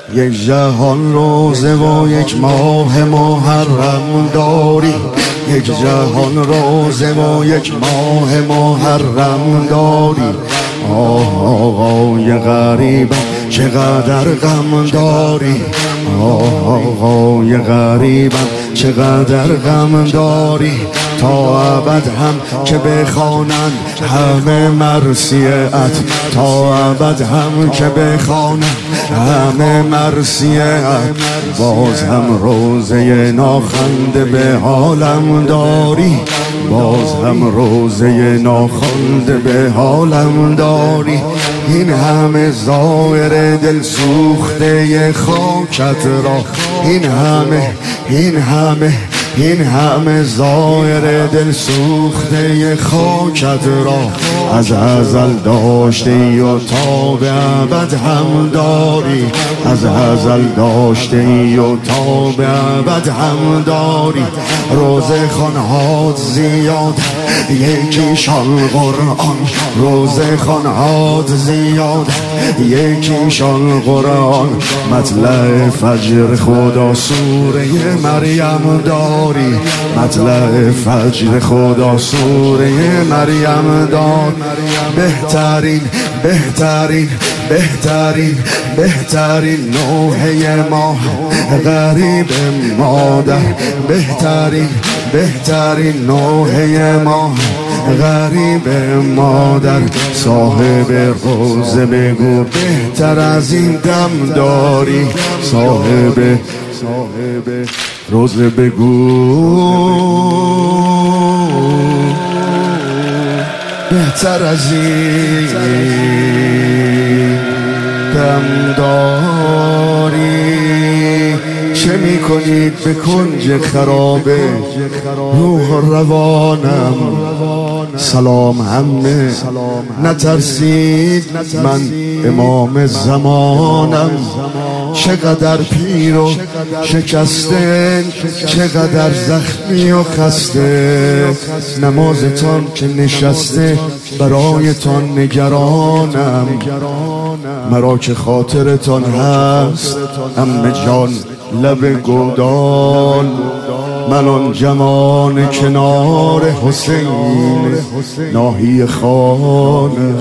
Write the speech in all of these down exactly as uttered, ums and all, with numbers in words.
یک جهان روزه و یک ماه محرم داری، یک جهان روزه و یک ماه محرم داری. آه آقای غریبم چقدر غم داری، آه آقای غریبم چقدر غم داری. تا ابد هم که بخوانند همه مرثیه‌ات، تا ابد هم که بخوانند همه مرثیه‌ات. باز هم روزه ناخنده به حالم داری، باز هم روزه ناخنده به حالم داری. این همه ظاهر دل سوخته خاکت را، این همه این همه این همه ظاهر دل سوخته خاکت را از ازل داشتی و تا به ابد هم داری، از ازل داشتی و تا به ابد هم داری. روزه خوان‌هات زیاد یکیشان قرآن، روزه خوان‌هات زیاد یکیشان قرآن. مطلع فجر خدا سوره مریم داری، مطلع فجر خدا سوره مریم دار. بهترین بهترین بهترین بهترین نوحه ماه غریب مادر، بهترین بهترین نوحه ماه غریب مادر. صاحب روزه بگو بهتر از این دم داری، صاحب صاحب روزه بگو بهتر از این دم داری. چه می کنید به کنج خرابه روح و روانم؟ سلام همه نترسید من امام زمانم. چقدر پیر و شکسته، چقدر زخمی و خسته، نمازتان که نشسته برایتان نگرانم. مرا که خاطرتان هست عمه جان لب گودال، من آن جوان کنار حسین ناحیه خانه.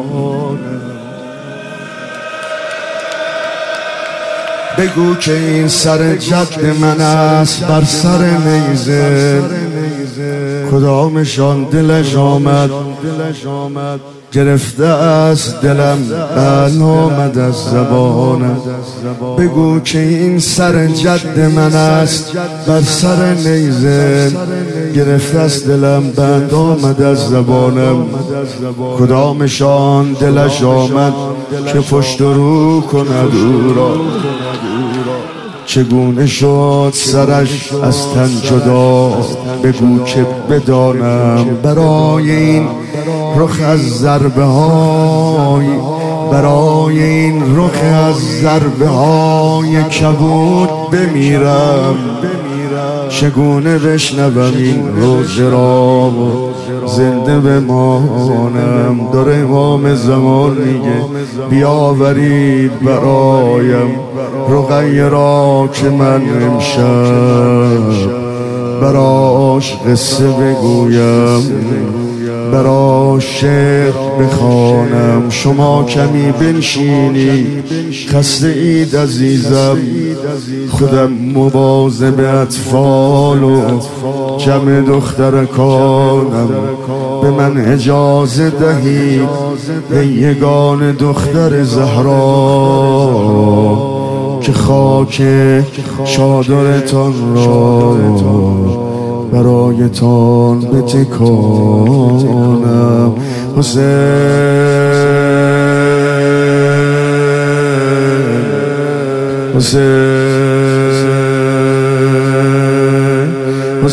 بگو که این سر جد من است بر سر نیزه، کدامشان دلش آمد گرفته است دلم بل آمد از زبانم. بگو که این سر جد من است بر سر نیزه، گرفته است دلم بند آمد از زبانم. کدامشان دلش آمد که پشت رو کند او را، چگونه شد سرش از تن جدا. بگو که بدانم برای این رخ از ضربه های، برای این رخ از ضربه های کبود بمیرم. چگونه بشنوم این روزه را و زنده بمانم؟ داره امام زمان میگه بیاورید برایم رقیه را که من امشب براش قصه بگویم، براش شعر بخوانم. شما کمی بنشینی خسته اید عزیزم، خودم مواظب اطفال و جمع دخترکانم. به من اجازه دهید ای یگان دختر زهرا که خاک چادرتان را برایتان بتکانم. حسین حسین